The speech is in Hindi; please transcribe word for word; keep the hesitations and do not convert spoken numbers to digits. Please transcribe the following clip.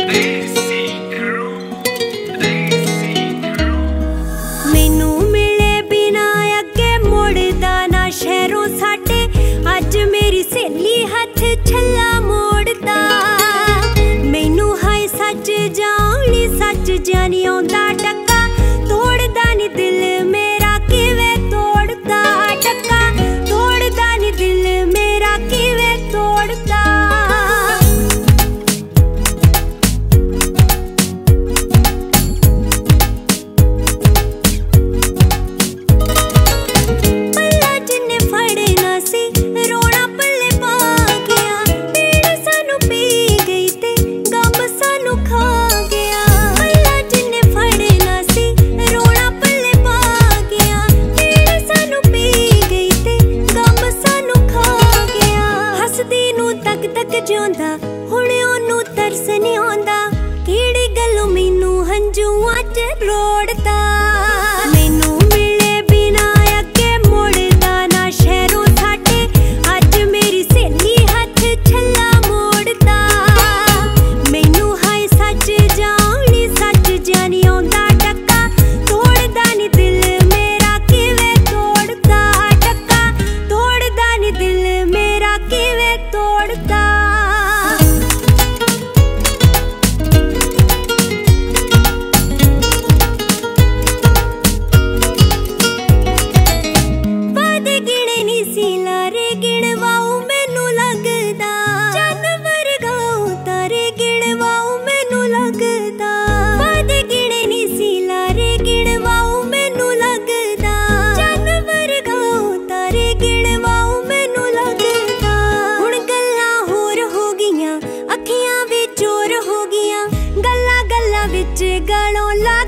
मैनू मिले बिना अगे मुड़दा ना शहरों साडे, अज मेरी सहेली हथ छल्ला मोड़दा। मैनू हाय सच जानी सच जानी आउंदा टक्का, तोड़दा नी दिल मेरा किवें तोड़दा टक्का, तोड़दा नी दिल मेरा किवें तोड़दा। तक तक जिउंदा हुण ओनू तरस नहीं आउंदा, किहड़ी गल्लों मैनू हंझूआं च रोड़दा। मैनू मिले बिना अगे मुड़दा ना शहरों साडे, अज मेरी सहेली हथ छल्ला मोड़दा। मैनू हाय सच जानी सच जानी आउंदा टक्का, तोड़दा नी दिल मेरा किवें तोड़दा टक्का, तोड़दा नी दिल मेरा किवें तोड़दा। वादे गिणे नी सी लारे गिणवाऊ मैनू लगदा, चन्न वर्गाऊ तारे गिणवाऊ मैनू लगदा। वादे गिणे नी सी लारे गिणवाऊ मैनू लगदा, चन्न वर्गाऊ तारे गिणवाऊ मैनू लगदा। हुण गल्लां होर हो गियां, अखियां विच चोर हो गियां, गल्लां गल्लां विच गलों ला